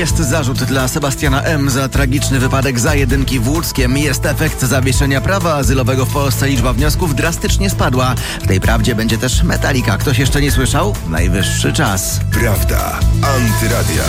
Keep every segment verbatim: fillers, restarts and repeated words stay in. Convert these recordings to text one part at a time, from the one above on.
Jest zarzut dla Sebastiana M. za tragiczny wypadek za jedynki w Łódzkiem. Jest efekt zawieszenia prawa azylowego w Polsce. Liczba wniosków drastycznie spadła. W tej prawdzie będzie też Metallica. Ktoś jeszcze nie słyszał? Najwyższy czas. Prawda. Antyradia.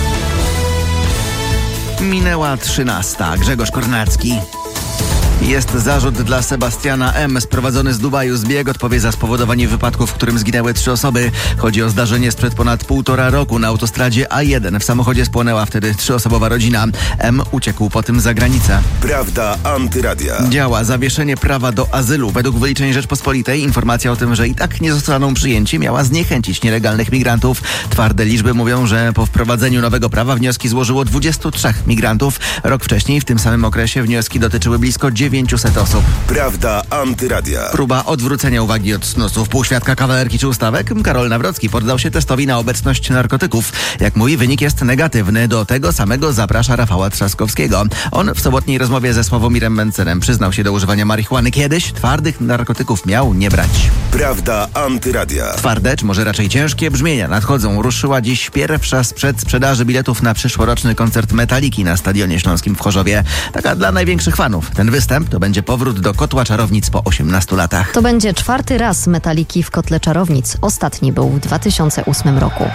Minęła trzynasta. Grzegorz Kornacki. Jest zarzut dla Sebastiana M. sprowadzony z Dubaju. Zbieg odpowie za spowodowanie wypadku, w którym zginęły trzy osoby. Chodzi o zdarzenie sprzed ponad półtora roku na autostradzie A jeden. W samochodzie spłonęła wtedy trzyosobowa rodzina. M. uciekł potem za granicę. Prawda Antyradia. Działa zawieszenie prawa do azylu. Według wyliczeń Rzeczpospolitej informacja o tym, że i tak nie zostaną przyjęci, miała zniechęcić nielegalnych migrantów. Twarde liczby mówią, że po wprowadzeniu nowego prawa wnioski złożyło dwudziestu trzech migrantów. Rok wcześniej w tym samym okresie wnioski dotyczyły blisko dziewięciuset osób. Prawda Antyradia. Próba odwrócenia uwagi od snusów półświadka, kawalerki czy ustawek. Karol Nawrocki poddał się testowi na obecność narkotyków. Jak mówi, wynik jest negatywny. Do tego samego zaprasza Rafała Trzaskowskiego. On w sobotniej rozmowie ze Sławomirem Mencerem przyznał się do używania marihuany. Kiedyś twardych narkotyków miał nie brać. Prawda Antyradia. Twarde, czy może raczej ciężkie brzmienia nadchodzą. Ruszyła dziś pierwsza z przedsprzedaży biletów na przyszłoroczny koncert Metalliki na Stadionie Śląskim w Chorzowie. Taka dla największych fanów. Ten występ to będzie powrót do Kotła Czarownic po osiemnastu latach. To będzie czwarty raz Metalliki w Kotle Czarownic. Ostatni był w dwa tysiące ósmym roku.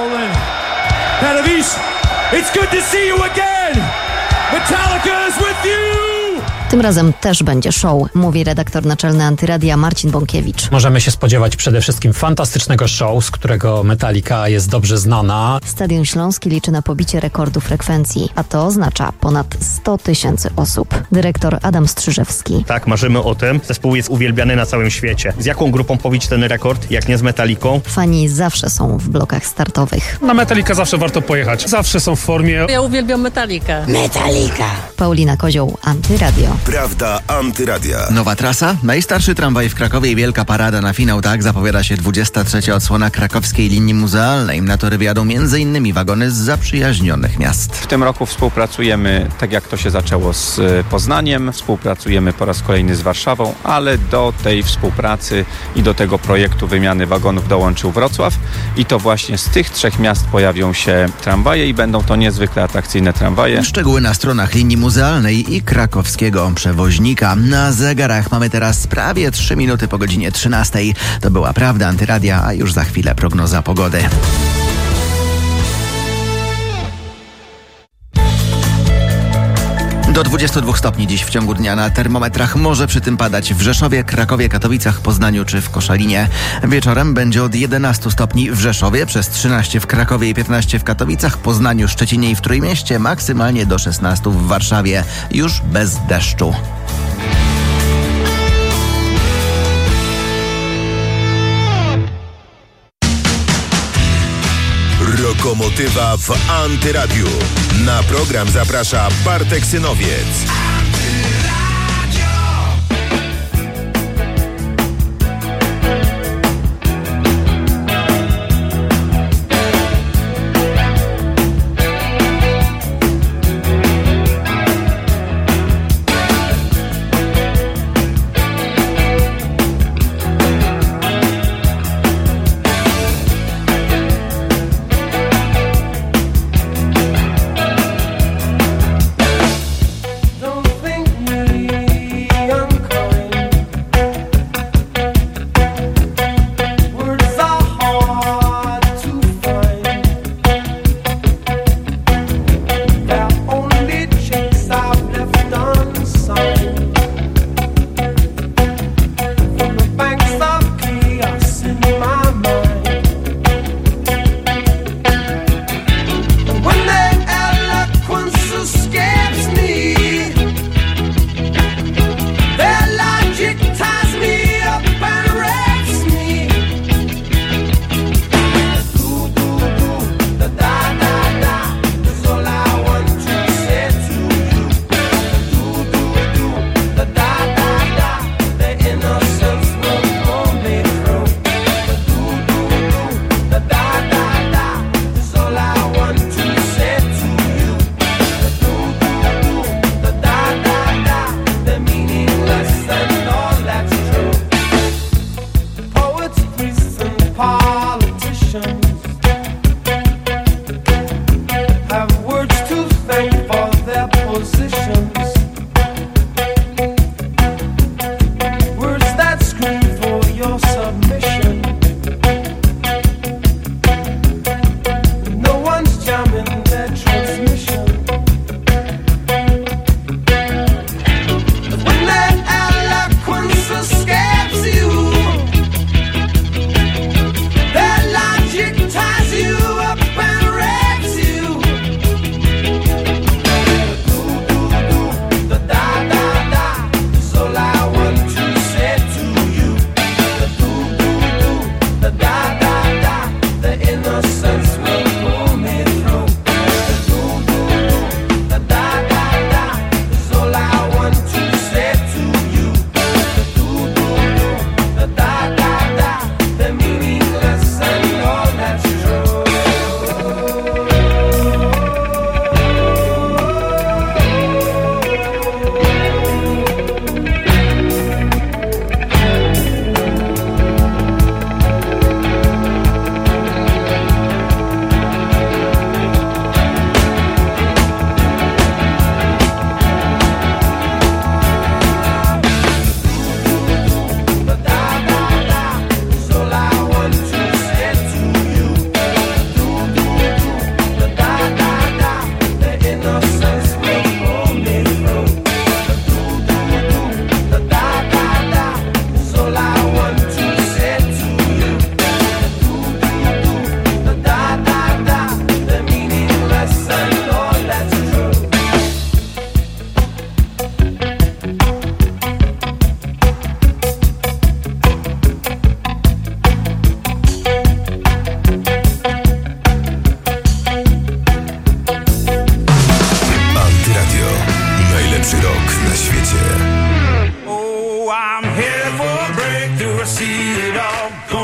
It's good to see you again. Metallica is with you. Tym razem też będzie show, mówi redaktor naczelny Antyradia Marcin Bąkiewicz. Możemy się spodziewać przede wszystkim fantastycznego show, z którego Metallica jest dobrze znana. Stadion Śląski liczy na pobicie rekordu frekwencji, a to oznacza ponad sto tysięcy osób. Dyrektor Adam Strzyżewski. Tak, marzymy o tym. Zespół jest uwielbiany na całym świecie. Z jaką grupą pobić ten rekord, jak nie z Metallicą? Fani zawsze są w blokach startowych. Na Metallica zawsze warto pojechać. Zawsze są w formie. Ja uwielbiam Metallicę. Metallica. Paulina Kozioł, Antyradio. Prawda Antyradia. Nowa trasa, najstarszy tramwaj w Krakowie i wielka parada na finał. Tak zapowiada się dwudziesta trzecia odsłona krakowskiej linii muzealnej. Na tory wyjadą między innymi wagony z zaprzyjaźnionych miast. W tym roku współpracujemy, tak jak to się zaczęło z Poznaniem, współpracujemy po raz kolejny z Warszawą, ale do tej współpracy i do tego projektu wymiany wagonów dołączył Wrocław i to właśnie z tych trzech miast pojawią się tramwaje i będą to niezwykle atrakcyjne tramwaje. Szczegóły na stronach linii muzealnej i krakowskiego przewoźnika. Na zegarach mamy teraz prawie trzy minuty po godzinie trzynastej. To była Prawda Antyradia, a już za chwilę prognoza pogody. Do dwudziestu dwóch stopni dziś w ciągu dnia na termometrach. Może przy tym padać w Rzeszowie, Krakowie, Katowicach, Poznaniu czy w Koszalinie. Wieczorem będzie od jedenastu stopni w Rzeszowie, przez trzynaście w Krakowie i piętnaście w Katowicach, Poznaniu, Szczecinie i w Trójmieście, maksymalnie do szesnastu w Warszawie. Już bez deszczu. Lokomotywa w Antyradiu. Na program zaprasza Bartek Synowiec. Don't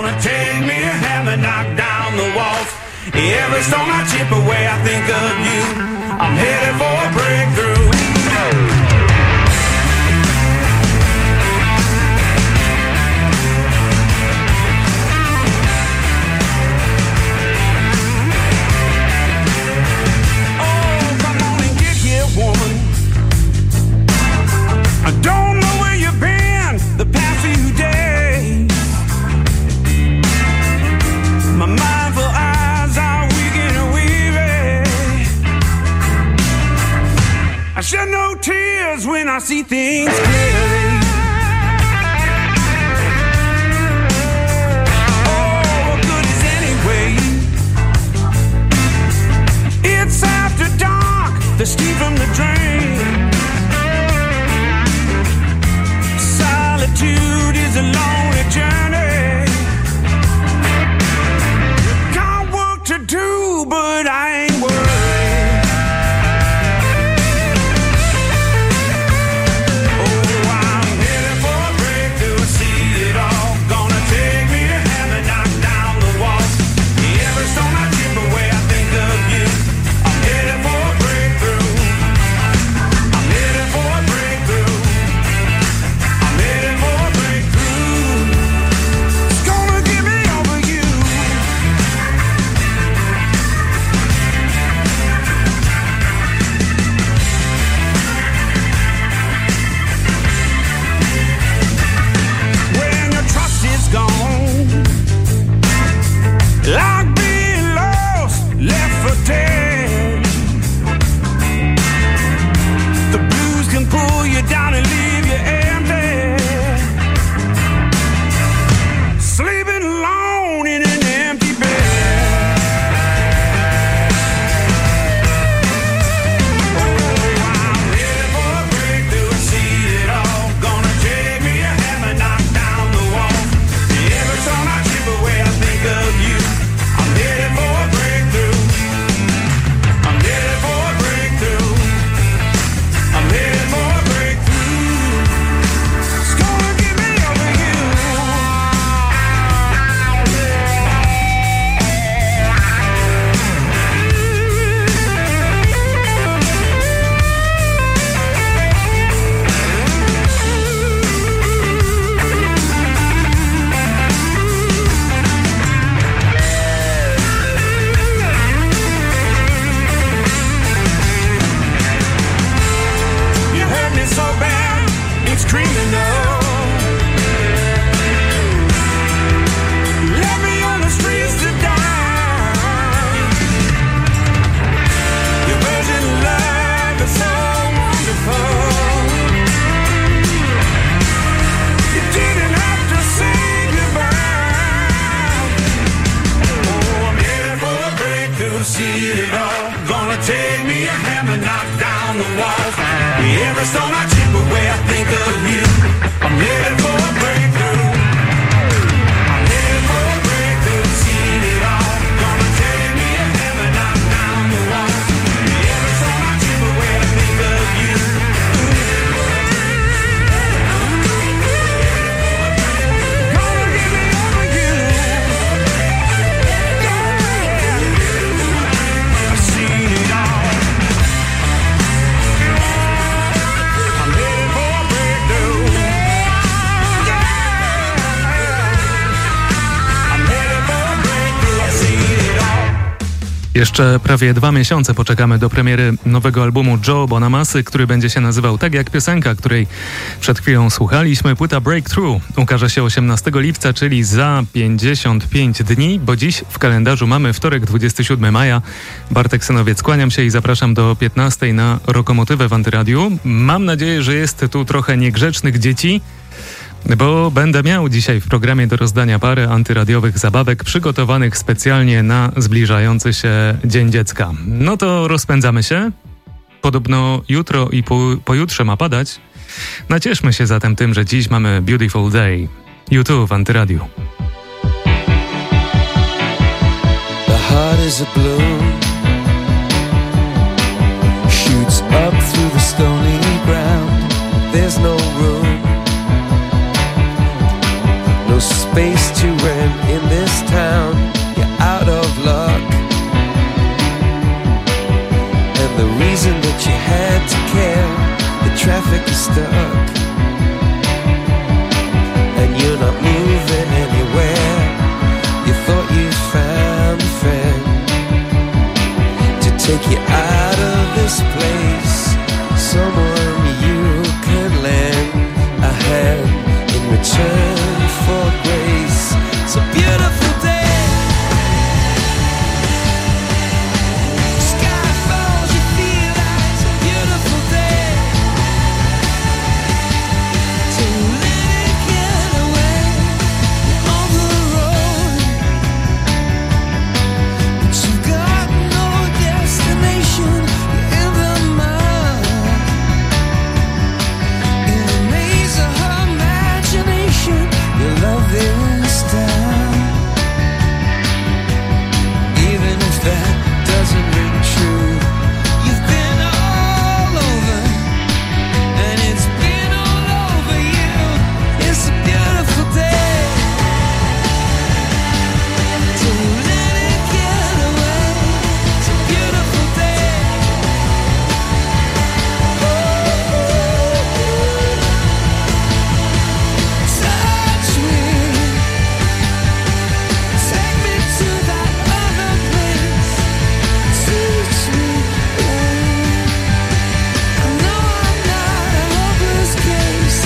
gonna take me a hammer, knock down the walls. Every stone I chip away, I think of you. I'm headed for a breakthrough. Oh, come on and get here, woman. I don't know where you've been the past few days. My mindful eyes are weak and weary. I shed no tears when I see things clearly. Oh, what good is anyway? It's after dark, the steam from the drain. Solitude is a lonely journey. Got work to do, but I ain't worried. Oh, I'm headed for a breakthrough. I see it all. Gonna take me a hammer, knock down the walls. Every stone I chip away, I think of you. I'm headed for a breakthrough. I'm headed for a breakthrough. I'm headed for a breakthrough. It's gonna give me over you. When your trust is gone, like being lost, left for dead. The blues can pull you down and leave you empty. Sleeping alone in an empty bed. Oh, I'm headed for a breakthrough. I see it all. Gonna take me a hammer, knock down the walls. Every time I chip away, I think of you. I'm headed for a breakthrough. I'm headed for a breakthrough. I'm headed for a breakthrough. It's gonna give me over you. You hurt me so bad, it's criminal. Left me on the streets to die. Your version of love is so wonderful. You didn't have to say goodbye. Oh, I'm headed for a breakthrough, see it all. Gonna take me a hammer, knock down the walls. Every stone I chip away, I think of you. I'm headed for a breakthrough. I'm headed for a breakthrough, see it all. Gonna take me a hammer, knock down the walls. Every stone I chip away, I think of you. Gonna give me over you. I've seen it all. I'm headed for a breakthrough. I'm headed for a breakthrough. I've seen it all. Jeszcze prawie dwa miesiące poczekamy do premiery nowego albumu Joe Bonamasy, który będzie się nazywał tak jak piosenka, której przed chwilą słuchaliśmy. Płyta Breakthrough ukaże się osiemnastego lipca, czyli za pięćdziesiąt pięć dni, bo dziś w kalendarzu mamy wtorek, dwudziestego siódmego maja. Bartek Synowiec, kłaniam się i zapraszam do piętnastej na Rokomotywę w Antyradiu. Mam nadzieję, że jest tu trochę niegrzecznych dzieci, bo będę miał dzisiaj w programie do rozdania parę antyradiowych zabawek przygotowanych specjalnie na zbliżający się Dzień Dziecka. No to rozpędzamy się. Podobno jutro i po, pojutrze ma padać. Nacieszmy się zatem tym, że dziś mamy Beautiful Day. YouTube w Antyradiu. The heart is a blue, shoots up through the stony ground. There's no room, no space to rent in this town. You're out of luck. And the reason that you had to care, the traffic is stuck. And you're not moving anywhere. You thought you found a friend to take you out of this place. Someone you can lend a hand in return for grace. It's a beautiful day. Sky falls, you feel like it's a beautiful day. So let it get away on the road. But you've got no destination in the mind. In the maze of her imagination, your love is down. Even if that doesn't ring true, you've been all over, and it's been all over you. It's a beautiful day. So let it get away. It's a beautiful day. Touch me, take me to that other place. Teach me, I know I'm not a hopeless case.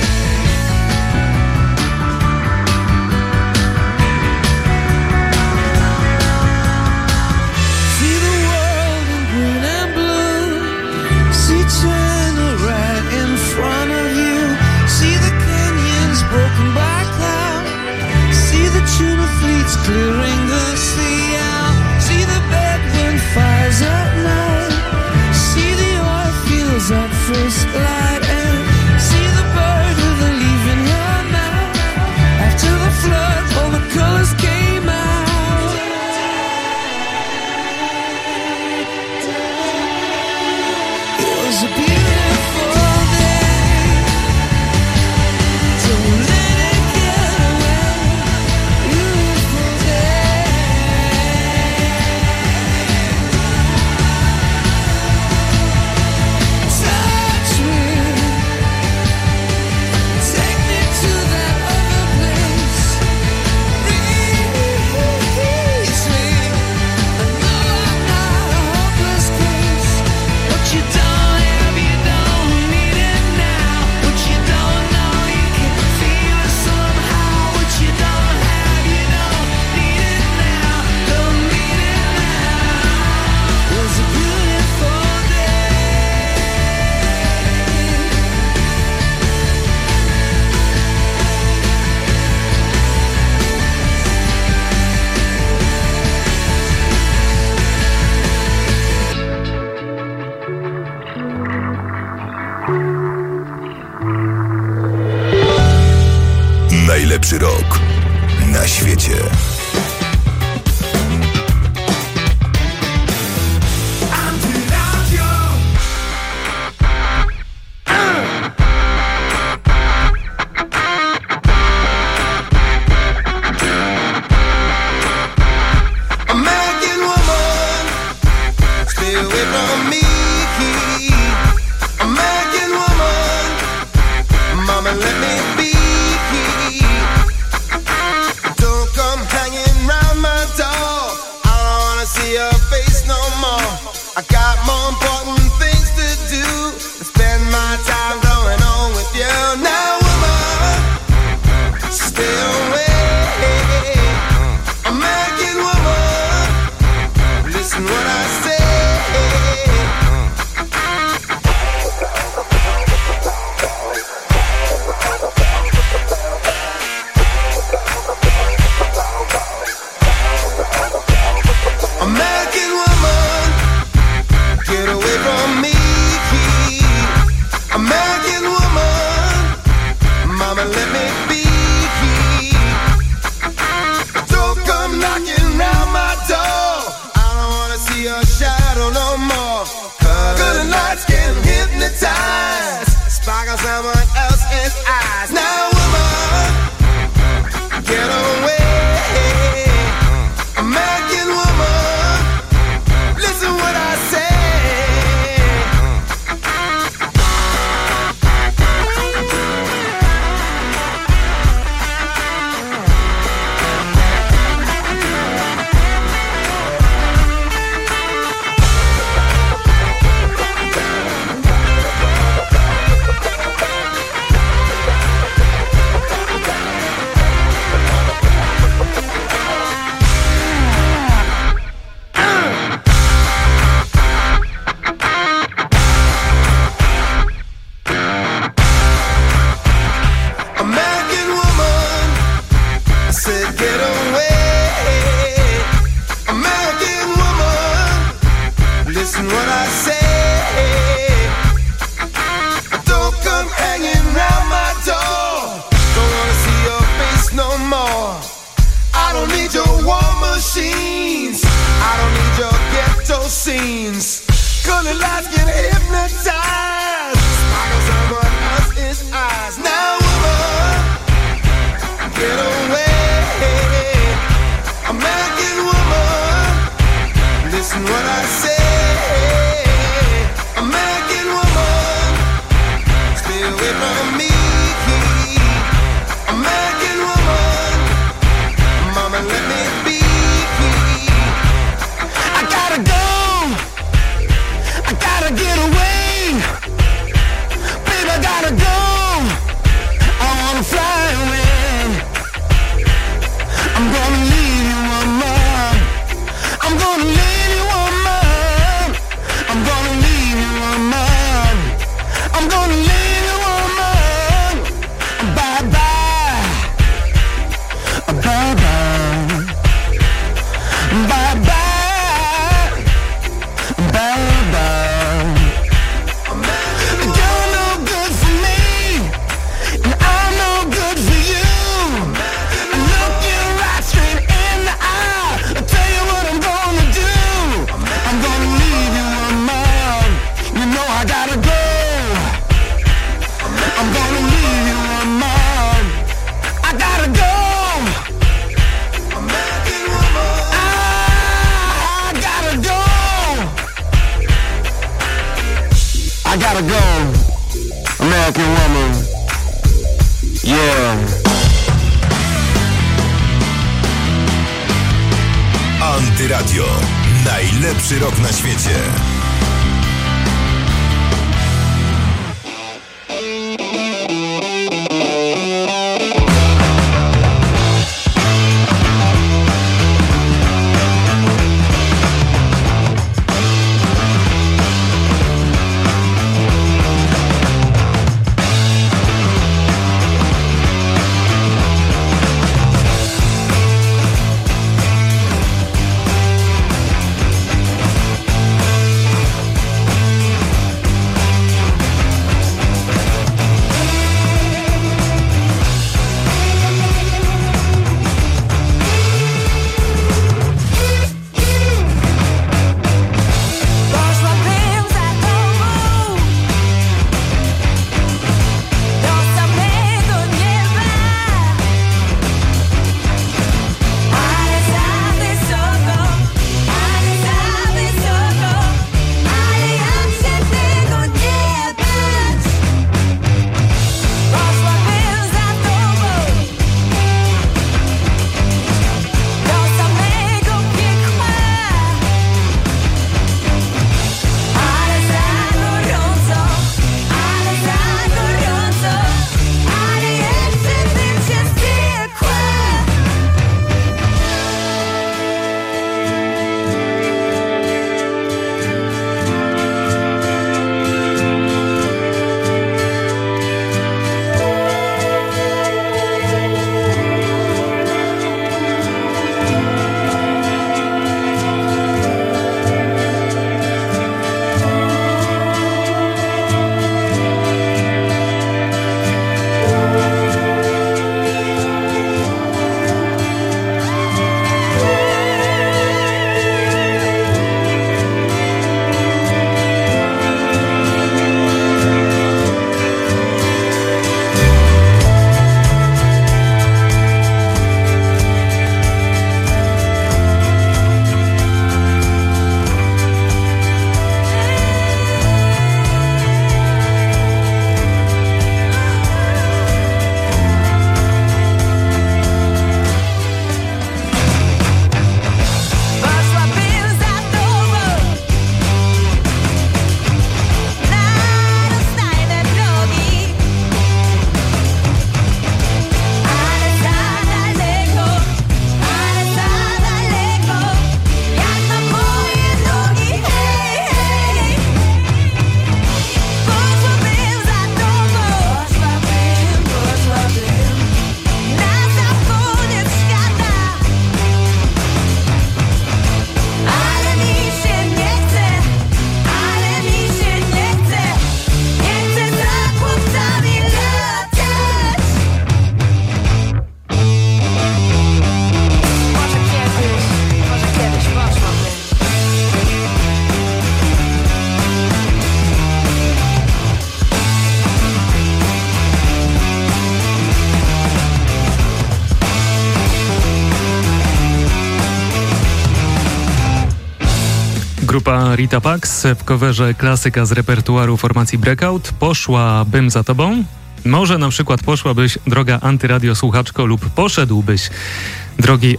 See the world in green and blue. See China right in front of you. See the canyons broken by cloud. See the tuna fleets clearing the sea out. See the bedroom fires at night. See the oil fields at first light. And see the bird with a leaf in her mouth. After the flood, all the colors came out. It was a beautiful day. So let it get away. Beautiful day. Touch me, take me to that other place. Reach me, I know I'm not a hopeless case. What you don't have, you don't need it now. What you don't know, you can feel it somehow. What you don't have, you don't need it now. Don't need it now. It was a beautiful day. Najlepszy rok na świecie. American woman, stay away from me. American woman, mama, let me be. Don't come hanging round my door. I don't wanna see your face no more. I got more important things to do than spend my time going on with you. Now, woman, stay away. American woman, listen what I say. American woman, get away from me. American woman, mama, let me be. Don't come knocking round my door. I don't wanna see your shadow no more. Good nights can hypnotize, sparkle someone else's eyes. Now, woman, Yeah. Antyradio. Najlepszy rok na świecie. Grupa Rita Pax w coverze klasyka z repertuaru formacji Breakout. Poszłabym za tobą? Może na przykład poszłabyś, droga antyradiosłuchaczko, lub poszedłbyś, drogi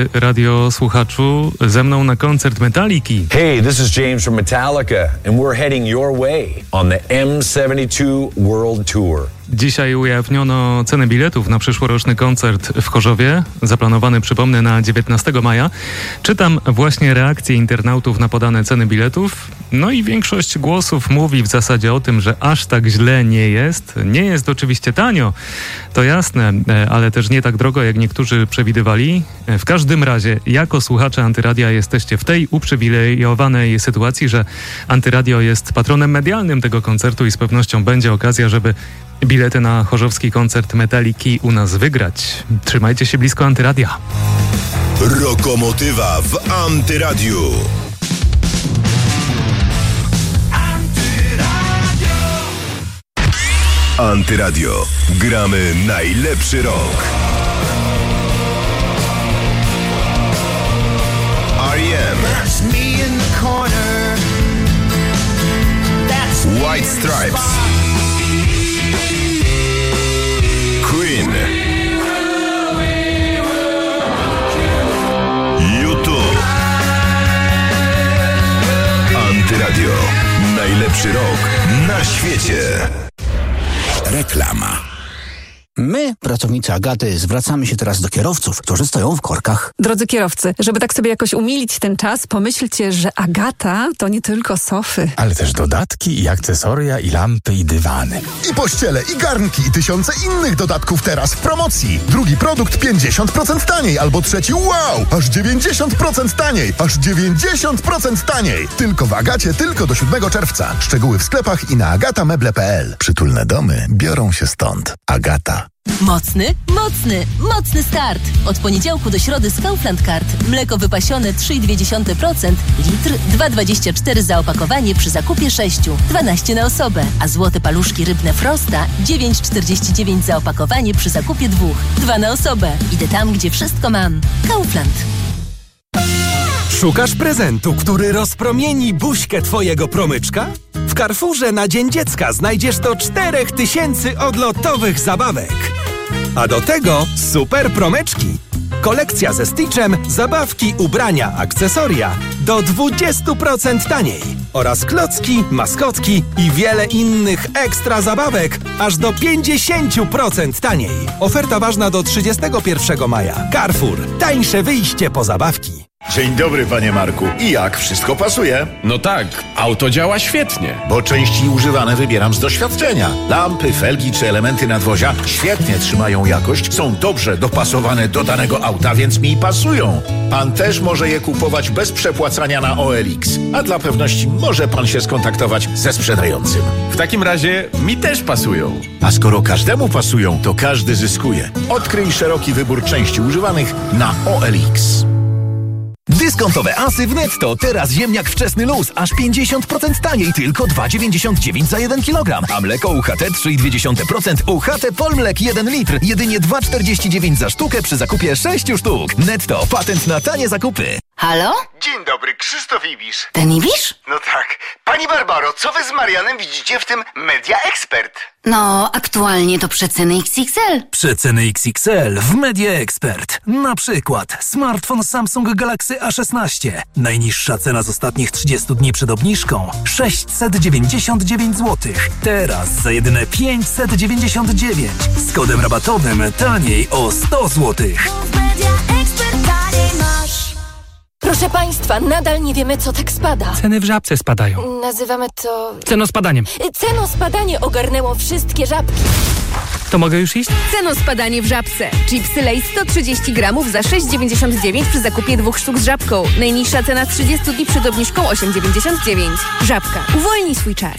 antyradiosłuchaczu, ze mną na koncert Metaliki. Hey, this is James from Metallica and we're heading your way on the M siedemdziesiąt dwa World Tour. Dzisiaj ujawniono cenę biletów na przyszłoroczny koncert w Chorzowie, zaplanowany, przypomnę, na dziewiętnastego maja. Czytam właśnie reakcje internautów na podane ceny biletów. No i większość głosów mówi w zasadzie o tym, że aż tak źle nie jest. Nie jest oczywiście tanio, to jasne, ale też nie tak drogo, jak niektórzy przewidywali. W każdym razie, jako słuchacze Antyradia jesteście w tej uprzywilejowanej sytuacji, że Antyradio jest patronem medialnym tego koncertu i z pewnością będzie okazja, żeby bilety na chorzowski koncert Metaliki u nas wygrać. Trzymajcie się blisko Antyradia. Rokomotywa w Antyradiu. Antyradio. Gramy najlepszy rok. R E M. White Stripes. Queen. My, pracownicy Agaty, zwracamy się teraz do kierowców, którzy stoją w korkach. Drodzy kierowcy, żeby tak sobie jakoś umilić ten czas, pomyślcie, że Agata to nie tylko sofy. Ale też dodatki i akcesoria, i lampy, i dywany. I pościele, i garnki, i tysiące innych dodatków teraz w promocji. Drugi produkt pięćdziesiąt procent taniej, albo trzeci wow, aż dziewięćdziesiąt procent taniej, aż dziewięćdziesiąt procent taniej. Tylko w Agacie, tylko do siódmego czerwca. Szczegóły w sklepach i na agatameble kropka p l. Przytulne domy biorą się stąd. Agata. Mocny, mocny, mocny start. Od poniedziałku do środy z Kaufland Card. Mleko wypasione trzy i dwie dziesiąte procent, litr dwa dwadzieścia cztery za opakowanie przy zakupie sześciu, dwanaście na osobę. A złote paluszki rybne Frosta dziewięć czterdzieści dziewięć za opakowanie przy zakupie dwóch, dwa na osobę. Idę tam, gdzie wszystko mam. Kaufland. Szukasz prezentu, który rozpromieni buźkę twojego promyczka? W Carrefourze na Dzień Dziecka znajdziesz do czterech tysięcy odlotowych zabawek. A do tego super promyczki. Kolekcja ze Stitchem, zabawki, ubrania, akcesoria do dwadzieścia procent taniej. Oraz klocki, maskotki i wiele innych ekstra zabawek aż do pięćdziesiąt procent taniej. Oferta ważna do trzydziestego pierwszego maja. Carrefour. Tańsze wyjście po zabawki. Dzień dobry, panie Marku. I jak? Wszystko pasuje? No tak, auto działa świetnie. Bo części używane wybieram z doświadczenia. Lampy, felgi czy elementy nadwozia świetnie trzymają jakość, są dobrze dopasowane do danego auta, więc mi pasują. Pan też może je kupować bez przepłacania na O L X. A dla pewności może pan się skontaktować ze sprzedającym. W takim razie mi też pasują. A skoro każdemu pasują, to każdy zyskuje. Odkryj szeroki wybór części używanych na O L X. Dyskontowe asy w Netto. Teraz ziemniak wczesny luz. Aż pięćdziesiąt procent taniej. Tylko dwa dziewięćdziesiąt dziewięć za jeden kilogram. A mleko U H T trzy i dwie dziesiąte procent. U H T Polmlek jeden litr. Jedynie dwa czterdzieści dziewięć za sztukę przy zakupie sześciu sztuk. Netto. Patent na tanie zakupy. Halo? Dzień dobry, Krzysztof Ibisz. Ten Ibisz? No tak. Pani Barbaro, co wy z Marianem widzicie w tym Media Expert? No, aktualnie to przeceny X X L. Przeceny X X L w Media Expert. Na przykład smartfon Samsung Galaxy A szesnaście. Najniższa cena z ostatnich trzydziestu dni przed obniżką sześćset dziewięćdziesiąt dziewięć złotych. Teraz za jedyne pięćset dziewięćdziesiąt dziewięć. Z kodem rabatowym taniej o sto złotych. Proszę Państwa, nadal nie wiemy, co tak spada. Ceny w Żabce spadają. Nazywamy to... Cenospadaniem. Cenospadanie ogarnęło wszystkie żabki. To mogę już iść? Cenospadanie w Żabce. Chipsy Lay's sto trzydzieści gramów za sześć dziewięćdziesiąt dziewięć przy zakupie dwóch sztuk z żabką. Najniższa cena z trzydziestu dni przed obniżką osiem dziewięćdziesiąt dziewięć. Żabka. Uwolnij swój czas.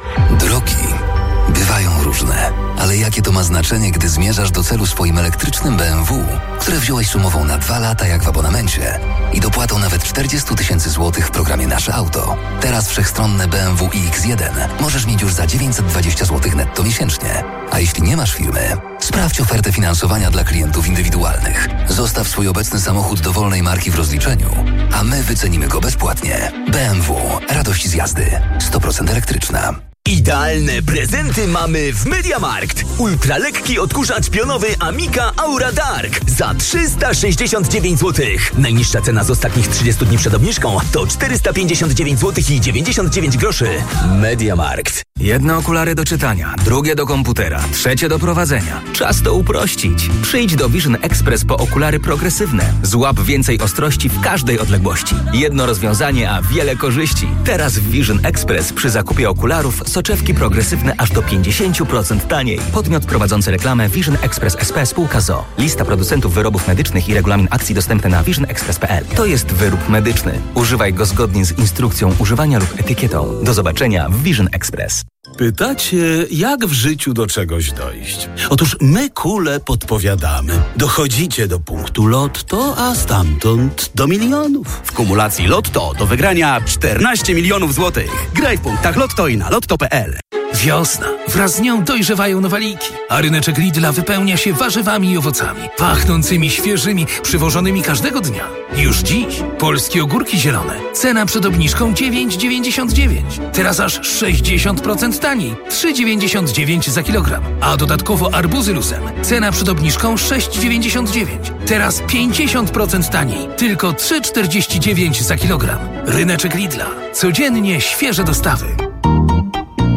Drogi bywają różne, ale jakie to ma znaczenie, gdy zmierzasz do celu swoim elektrycznym B M W, które wziąłeś sumową na dwa lata jak w abonamencie i dopłatą nawet czterdzieści tysięcy złotych w programie Nasze Auto. Teraz wszechstronne B M W i X jeden możesz mieć już za dziewięćset dwadzieścia złotych netto miesięcznie. A jeśli nie masz firmy, sprawdź ofertę finansowania dla klientów indywidualnych. Zostaw swój obecny samochód dowolnej marki w rozliczeniu, a my wycenimy go bezpłatnie. B M W. Radość z jazdy. sto procent elektryczna. Idealne prezenty mamy w MediaMarkt. Ultralekki odkurzacz pionowy Amica Aura Dark za trzysta sześćdziesiąt dziewięć złotych. Najniższa cena z ostatnich trzydziestu dni przed obniżką to czterysta pięćdziesiąt dziewięć złotych i dziewięćdziesiąt dziewięć groszy. MediaMarkt. Jedne okulary do czytania, drugie do komputera, trzecie do prowadzenia. Czas to uprościć. Przyjdź do Vision Express po okulary progresywne. Złap więcej ostrości w każdej odległości. Jedno rozwiązanie, a wiele korzyści. Teraz w Vision Express przy zakupie okularów soczewki progresywne aż do pięćdziesiąt procent taniej. Podmiot prowadzący reklamę Vision Express S P spółka z o o. Lista producentów wyrobów medycznych i regulamin akcji dostępne na vision express kropka p l. To jest wyrób medyczny. Używaj go zgodnie z instrukcją używania lub etykietą. Do zobaczenia w Vision Express. Pytacie, jak w życiu do czegoś dojść? Otóż my kule podpowiadamy. Dochodzicie do punktu Lotto, a stamtąd do milionów. W kumulacji Lotto do wygrania czternaście milionów złotych. Graj w punktach Lotto i na lotto kropka p l. Wiosna. Wraz z nią dojrzewają nowaliki, a ryneczek Lidla wypełnia się warzywami i owocami, pachnącymi, świeżymi, przywożonymi każdego dnia. Już dziś polskie ogórki zielone. Cena przed obniżką dziewięć dziewięćdziesiąt dziewięć. Teraz aż sześćdziesiąt procent taniej. trzy dziewięćdziesiąt dziewięć za kilogram. A dodatkowo arbuzy lusem. Cena przed obniżką sześć dziewięćdziesiąt dziewięć. Teraz pięćdziesiąt procent taniej. Tylko trzy czterdzieści dziewięć za kilogram. Ryneczek Lidla. Codziennie świeże dostawy.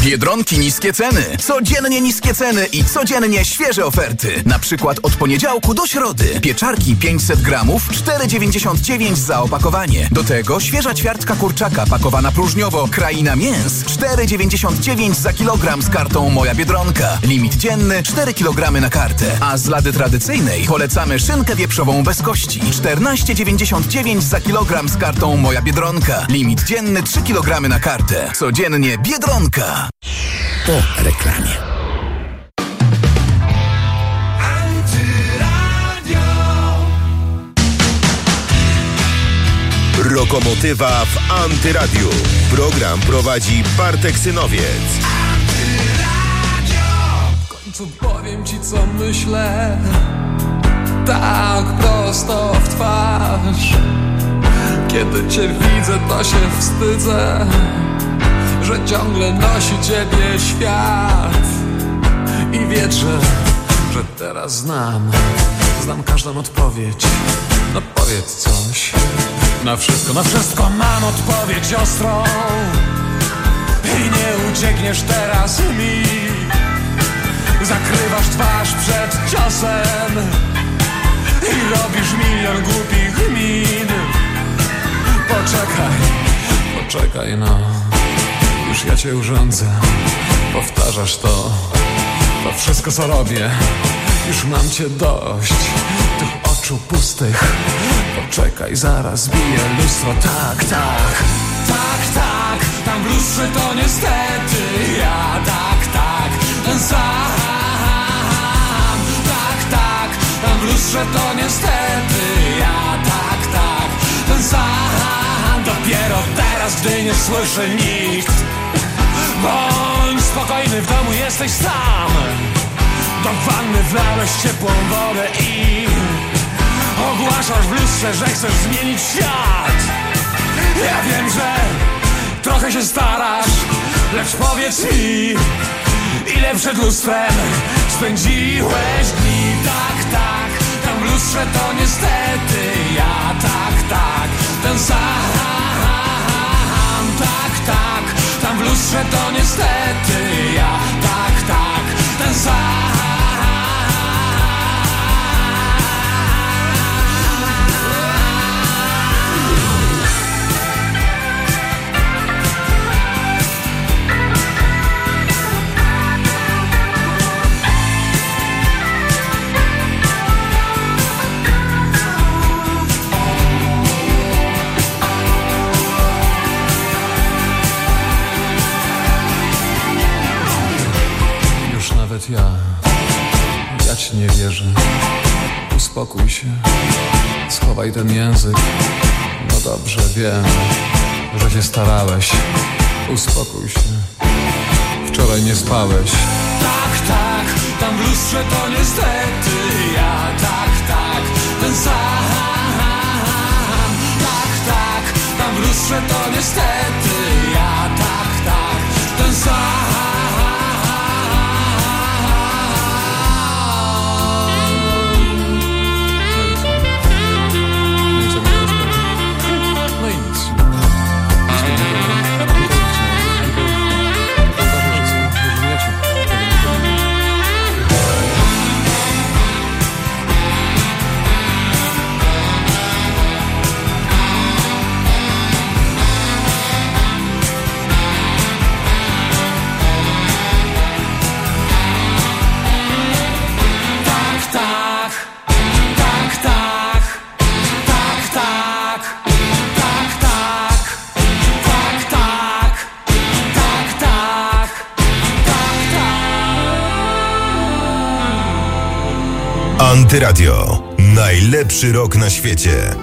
Biedronki niskie ceny. Codziennie niskie ceny i codziennie świeże oferty. Na przykład od poniedziałku do środy. Pieczarki pięćset gramów, cztery dziewięćdziesiąt dziewięć za opakowanie. Do tego świeża ćwiartka kurczaka pakowana próżniowo. Kraina Mięs, cztery dziewięćdziesiąt dziewięć za kilogram z kartą Moja Biedronka. Limit dzienny cztery kilogramy na kartę. A z lady tradycyjnej polecamy szynkę wieprzową bez kości. czternaście dziewięćdziesiąt dziewięć za kilogram z kartą Moja Biedronka. Limit dzienny trzy kilogramy na kartę. Codziennie Biedronka. Po reklamie. Lokomotywa w Antyradiu. Program prowadzi Bartek Synowiec. W końcu powiem ci, co myślę, tak prosto w twarz. Kiedy cię widzę, to się wstydzę, że ciągle nosi ciebie świat. I wierzę, że teraz znam, znam każdą odpowiedź. No powiedz coś. Na wszystko, na wszystko mam odpowiedź ostrą. I nie uciekniesz teraz mi. Zakrywasz twarz przed ciosem i robisz milion głupich min. Poczekaj, poczekaj no. Już ja cię urządzę. Powtarzasz to, to wszystko co robię. Już mam cię dość tych oczu pustych. Poczekaj, zaraz bije lustro. Tak, tak, tak, tak. Tam w lustrze to niestety ja. Tak, tak, ten sam. Tak, tak. Tam w lustrze to niestety ja. Tak, tak, ten sam. Dopiero teraz, gdy nie słyszy nikt. Bądź spokojny, w domu jesteś sam. Do wanny wlałeś ciepłą wodę i ogłaszasz w lustrze, że chcesz zmienić świat. Ja wiem, że trochę się starasz, lecz powiedz mi, ile przed lustrem spędziłeś dni. Tak, tak, tam w lustrze to niestety ja. Tak, tak, ten sam. Tak, tak, tam w lustrze to niestety ja. Tak, tak, ten sam. Ja, ja ci nie wierzę. Uspokój się, schowaj ten język. No dobrze, wiem, że się starałeś. Uspokój się, wczoraj nie spałeś. Tak, tak, tam w lustrze to niestety ja. Tak, tak, ten sam. Tak, tak, tam w lustrze to niestety ja. Tak, tak, ten sam. Antyradio. Najlepszy rok na świecie.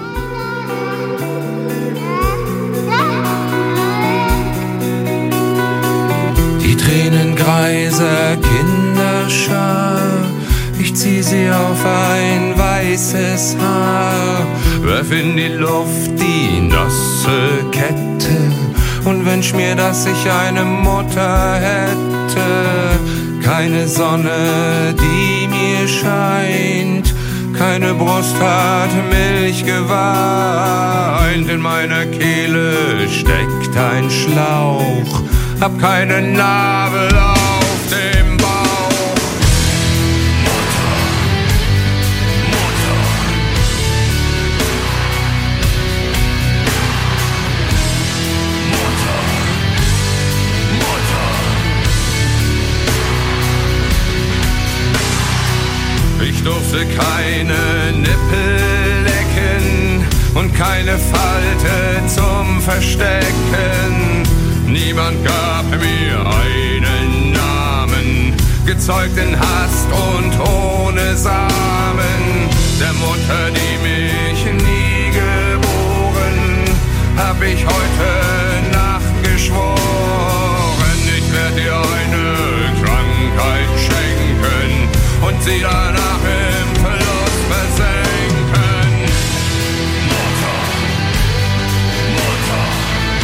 Die Tränengreise Kinderschar, ich zieh sie auf ein weißes Haar, werf in die Luft die nasse Kette und wünsch mir, dass ich eine Mutter hätte. Keine Sonne, die mir scheint, keine Brust hat Milch geweint. In meiner Kehle steckt ein Schlauch, hab keine Narbe auf dem Bauch. Mutter, Mutter. Mutter, Mutter. Ich durfte keine Nippel lecken und keine Falte zum Verstecken. Niemand gab mir einen Namen, gezeugt in Hast und ohne Samen. Der Mutter, die mich nie geboren, hab ich heute Nacht geschworen. Ich werd dir eine Krankheit schenken und sie danach im Verlust versenken. Mutter, Mutter.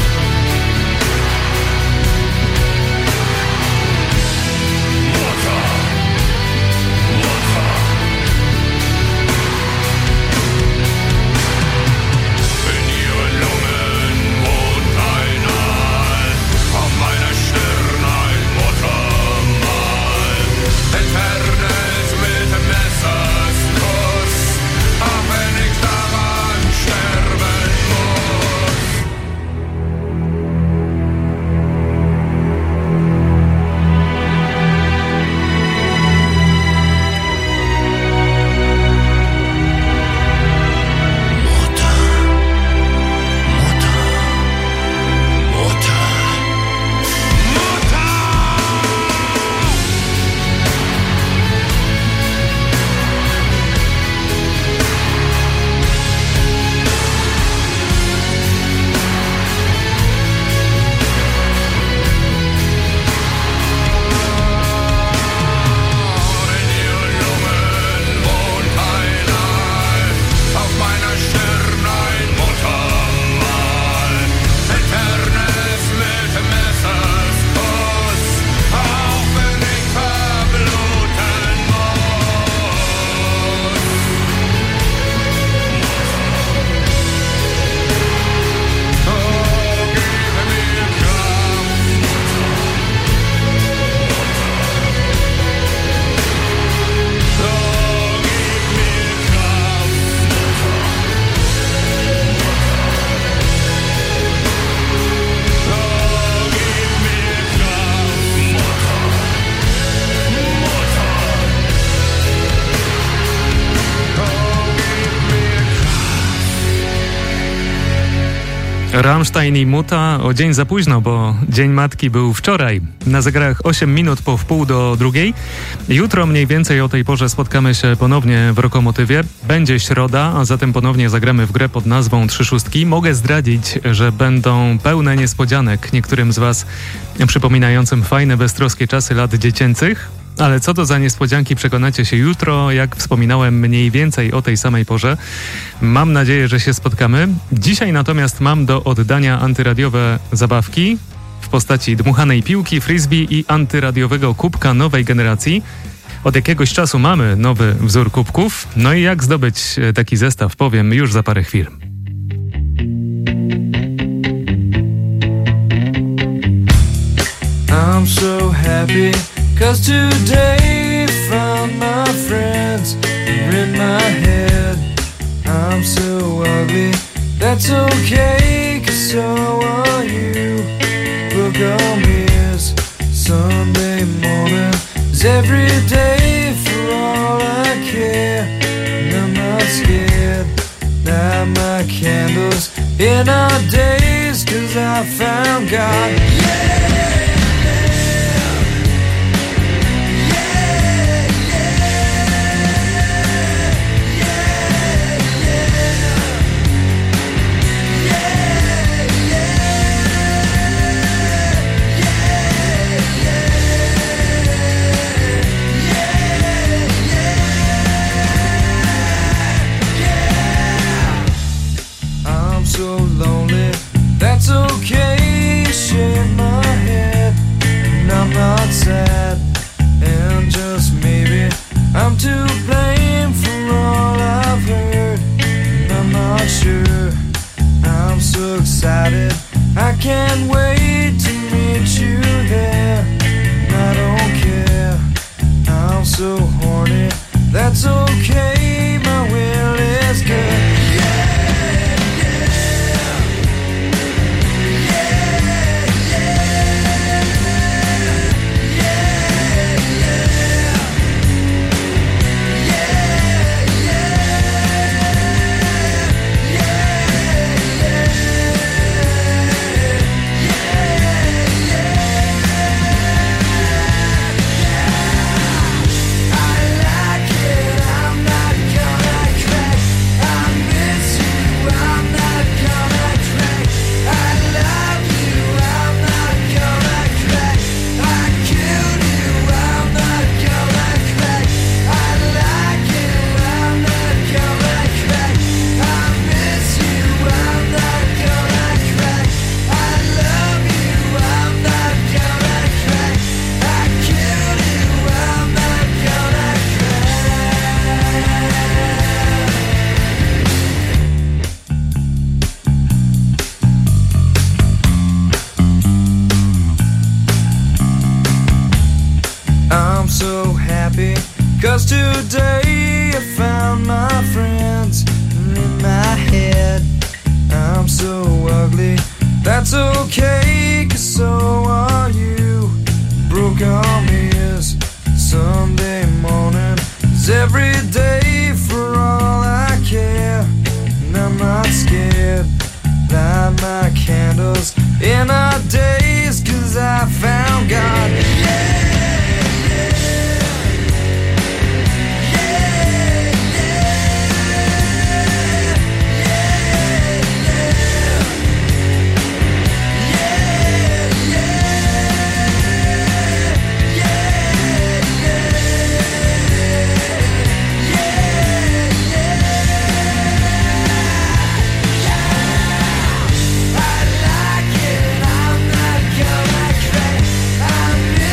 Rammstein i Muta o dzień za późno, bo Dzień Matki był wczoraj. Na zegarach osiem minut po wpół do drugiej. Jutro mniej więcej o tej porze spotkamy się ponownie w Rokomotywie. Będzie środa, a zatem ponownie zagramy w grę pod nazwą Trzy Szóstki. Mogę zdradzić, że będą pełne niespodzianek niektórym z Was przypominającym fajne, beztroskie czasy lat dziecięcych. Ale co to za niespodzianki, przekonacie się jutro, jak wspominałem, mniej więcej o tej samej porze. Mam nadzieję, że się spotkamy. Dzisiaj natomiast mam do oddania antyradiowe zabawki w postaci dmuchanej piłki, frisbee i antyradiowego kubka nowej generacji. Od jakiegoś czasu mamy nowy wzór kubków. No i jak zdobyć taki zestaw, powiem już za parę chwil. I'm so happy 'cause today found my friends are in my head. I'm so ugly, that's okay, 'cause so are you. Book on ears, Sunday morning is every day for all I care. And I'm not scared, light my candles in our days, 'cause I found God. Yeah! So lonely, that's okay, shake my head. that's okay, my will is good. So happy, cause today I found my friends in my head. I'm so ugly, that's okay, cause so are you. Broke arm is Sunday morning, is every day for all I care. And I'm not scared, light my candles in our days, cause I found God. Yeah! I like it, I'm not gonna crack. I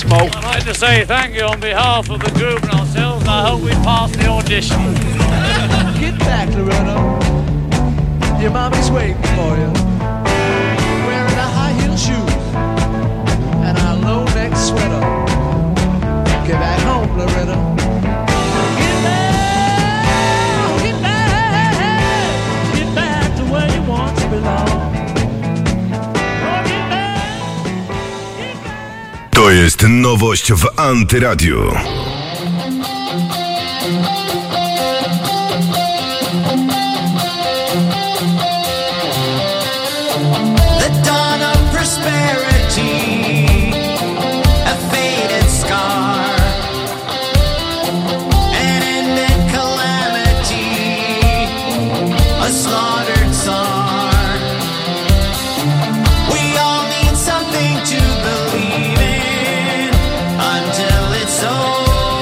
smoke. I'd like to say thank you on behalf of the group and ourselves, and I hope we pass the audition. Get back, Loretta. Your mommy's waiting for you. Wearing a high-heel shoes and a low-neck sweater. Get back home, Loretta. Get back, get back, get back to where you once belong. To jest nowość w Antyradiu. The dawn of prosperity, a faded scar, an ended calamity, a slaughtered song. We all need something to believe in until it's over.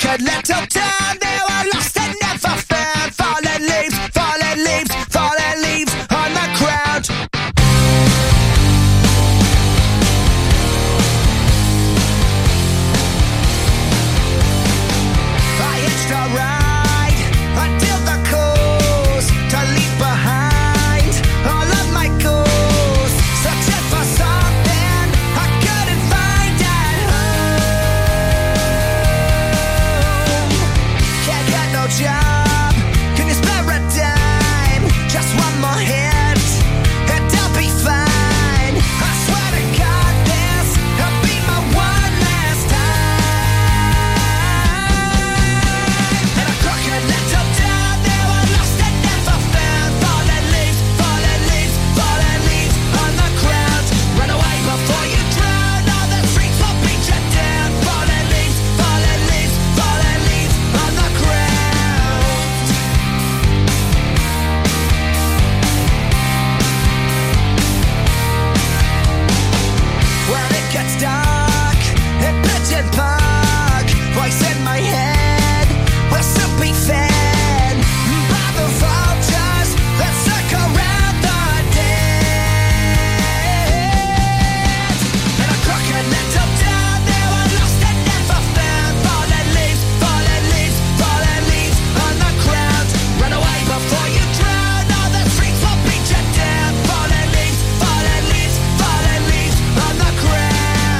crooked little town, they were lost and never found. Fallen leaves, fallen leaves, fallen leaves on the ground. I hitched a ride until the coast to leave behind all of my goals. Searching for something I couldn't find at home. Can't get no job, can you spare a dime? Just one more hit and I'll be fine. I swear to God this will be my one last time. In a crooked little town, they were lost and never found. Fallen leaves, fallen leaves, fallen leaves on the ground. Run away before you drown, all the streets will beat you down. Fallen leaves, fallen leaves, fallen leaves on the ground. When it gets dark in Pigeon Park, voice in my head will soon be fed by the vultures that circle around the dead. In a crooked little town, they were lost and never found. Fallen leaves, fallen leaves, fallen leaves on the ground. Run away before you drown, all the streets will beat you down. Fallen leaves, fallen leaves, fallen leaves on the ground.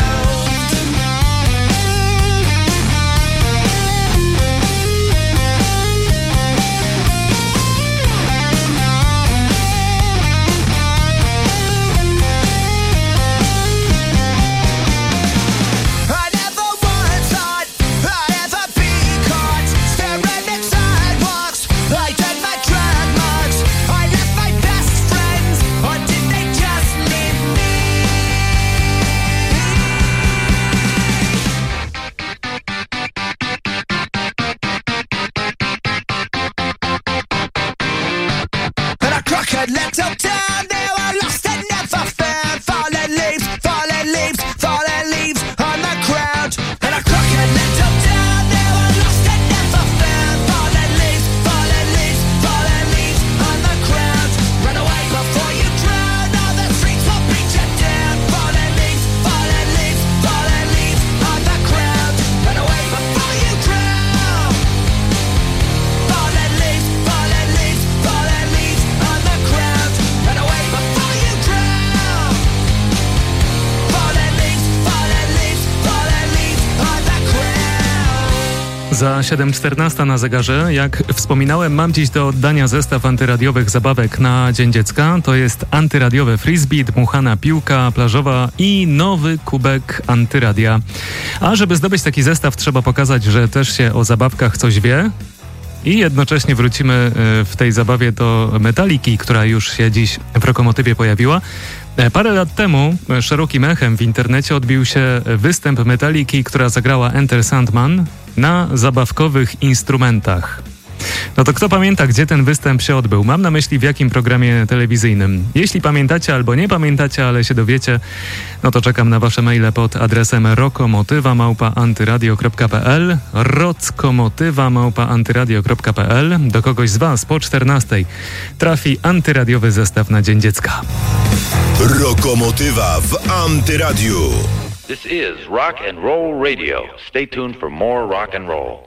I never once thought I'd ever be caught staring at sidewalks. I did my drag marks. I left my best friends, or did they just leave me? In a crooked little town, they were lost and never found. Fallen leaves, fallen leaves, fallen leaves on the ground. In a crooked little town, they were lost and never found. Fallen leaves, fallen leaves, fallen leaves on the ground. Run away before you drown, all the streets will beat you down. Fallen leaves, fallen leaves, fallen leaves on the ground. Run away before you drown. Fallen leaves, fallen leaves, fallen leaves on the ground. Run away before you drown. Fallen leaves, fallen leaves, fallen leaves on the ground. Za siedem czternaście na zegarze. Jak wspominałem, mam dziś do oddania zestaw antyradiowych zabawek na Dzień Dziecka. To jest antyradiowe frisbee, dmuchana piłka plażowa i nowy kubek antyradia. A żeby zdobyć taki zestaw, trzeba pokazać, że też się o zabawkach coś wie. I jednocześnie wrócimy y, w tej zabawie do Metaliki, która już się dziś w Rokomotywie pojawiła. E, Parę lat temu e, szerokim echem w internecie odbił się występ Metaliki, która zagrała Enter Sandman na zabawkowych instrumentach. No to kto pamięta, gdzie ten występ się odbył? Mam na myśli w jakim programie telewizyjnym. Jeśli pamiętacie albo nie pamiętacie, ale się dowiecie, no to czekam na wasze maile pod adresem rokomotywa małpa antyradio kropka p l rockomotywa małpa antyradio kropka p l. Do kogoś z was po czternastej trafi antyradiowy zestaw na Dzień Dziecka. Rokomotywa w Antyradiu. This is Rock and Roll Radio. Stay tuned for more rock and roll.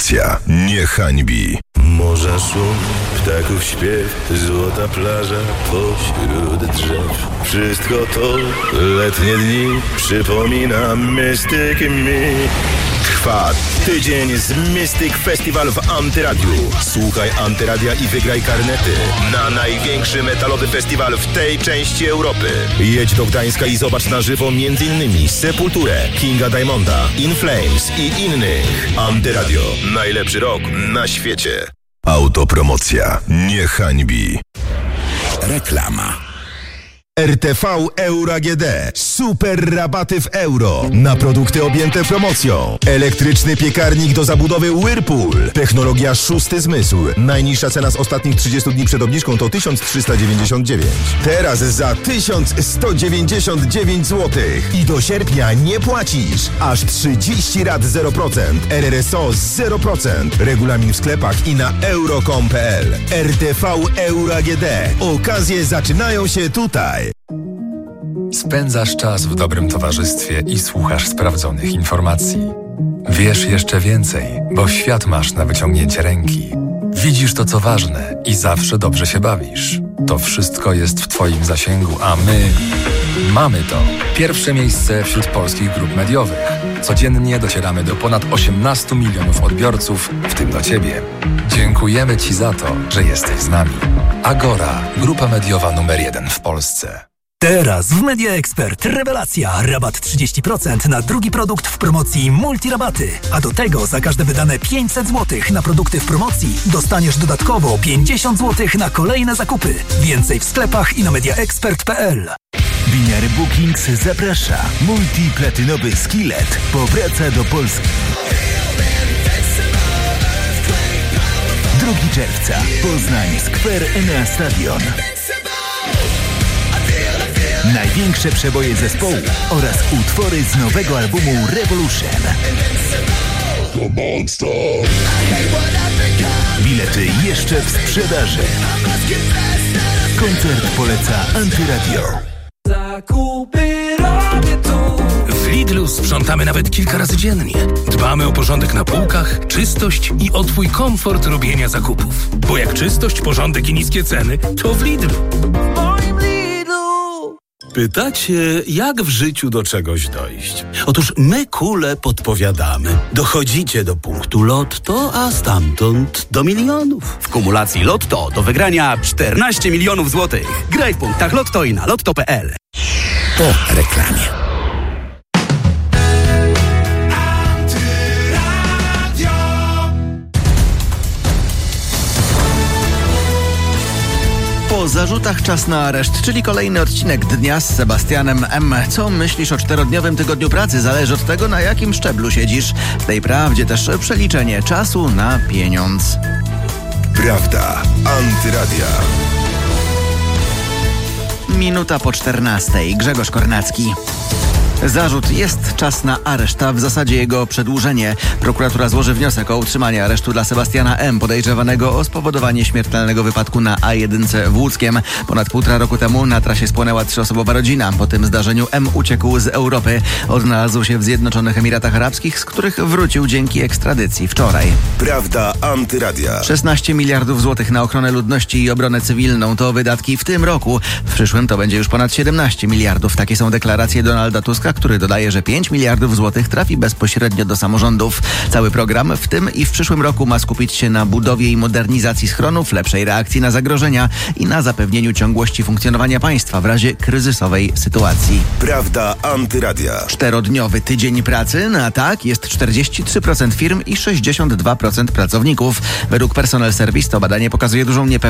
Autopromocja nie hańbi. Morza szum, ptaków śpiew, złota plaża pośród drzew. Wszystko to letnie dni przypomina Mystic Me. Trwa tydzień z Mystic Festival w Antyradiu. Słuchaj Antyradia i wygraj karnety na największy metalowy festiwal w tej części Europy. Jedź do Gdańska i zobacz na żywo m.in. Sepulturę, Kinga Diamonda, In Flames i innych. Antyradio. Najlepszy rok na świecie. Autopromocja nie hańbi. Reklama. R T V Euro A G D. Super rabaty w euro na produkty objęte promocją. Elektryczny piekarnik do zabudowy Whirlpool. Technologia szósty zmysł. Najniższa cena z ostatnich trzydziestu dni przed obniżką to tysiąc trzysta dziewięćdziesiąt dziewięć. Teraz za tysiąc sto dziewięćdziesiąt dziewięć złotych. I do sierpnia nie płacisz. Aż trzydzieści rat zero procent. R R S O zero procent. Regulamin w sklepach i na euro kropka com kropka p l. R T V Euro A G D. Okazje zaczynają się tutaj. Spędzasz czas w dobrym towarzystwie i słuchasz sprawdzonych informacji. Wiesz jeszcze więcej, bo świat masz na wyciągnięcie ręki. Widzisz to, co ważne i zawsze dobrze się bawisz. To wszystko jest w Twoim zasięgu, a my mamy to. Pierwsze miejsce wśród polskich grup mediowych. Codziennie docieramy do ponad osiemnastu milionów odbiorców, w tym do Ciebie. Dziękujemy Ci za to, że jesteś z nami. Agora, grupa mediowa numer jeden w Polsce. Teraz w Media Expert rewelacja, rabat trzydzieści procent na drugi produkt w promocji Multirabaty. A do tego za każde wydane pięćset złotych na produkty w promocji dostaniesz dodatkowo pięćdziesiąt złotych na kolejne zakupy. Więcej w sklepach i na mediaexpert kropka p l. Winiary Bookings zaprasza. Multiplatynowy Skillet powraca do Polski. drugiego czerwca. Poznań Square Enea Stadion. Największe przeboje zespołu oraz utwory z nowego albumu Revolution. Bilety jeszcze w sprzedaży. Koncert poleca Antyradio. Zakupy robię tu. W Lidlu sprzątamy nawet kilka razy dziennie. Dbamy o porządek na półkach, czystość i o Twój komfort robienia zakupów. Bo jak czystość, porządek i niskie ceny, to w Lidlu. Pytacie, jak w życiu do czegoś dojść? Otóż my, kule, podpowiadamy. Dochodzicie do punktu Lotto, a stamtąd do milionów. W kumulacji Lotto do wygrania czternaście milionów złotych. Graj w punktach Lotto i na lotto kropka p l. Po reklamie. Po zarzutach czas na areszt, czyli kolejny odcinek Dnia z Sebastianem M. Co myślisz o czterodniowym tygodniu pracy? Zależy od tego, na jakim szczeblu siedzisz. W tej prawdzie też przeliczenie czasu na pieniądz. Prawda Antyradia. Minuta po czternastej. Grzegorz Kornacki. Zarzut jest, czas na areszt, a w zasadzie jego przedłużenie. Prokuratura złoży wniosek o utrzymanie aresztu dla Sebastiana M., podejrzewanego o spowodowanie śmiertelnego wypadku na A jeden w Łódzkiem. Ponad półtora roku temu na trasie spłonęła trzyosobowa rodzina. Po tym zdarzeniu M. uciekł z Europy. Odnalazł się w Zjednoczonych Emiratach Arabskich, z których wrócił dzięki ekstradycji wczoraj. Prawda Antyradia. szesnaście miliardów złotych na ochronę ludności i obronę cywilną to wydatki w tym roku. W przyszłym to będzie już ponad siedemnaście miliardów. Takie są deklaracje Donalda Tuska, który dodaje, że pięć miliardów złotych trafi bezpośrednio do samorządów. Cały program w tym i w przyszłym roku ma skupić się na budowie i modernizacji schronów, lepszej reakcji na zagrożenia i na zapewnieniu ciągłości funkcjonowania państwa w razie kryzysowej sytuacji. Prawda Antyradia. Czterodniowy tydzień pracy na tak jest czterdzieści trzy procent firm i sześćdziesiąt dwa procent pracowników. Według Personal Service to badanie pokazuje dużą niepewność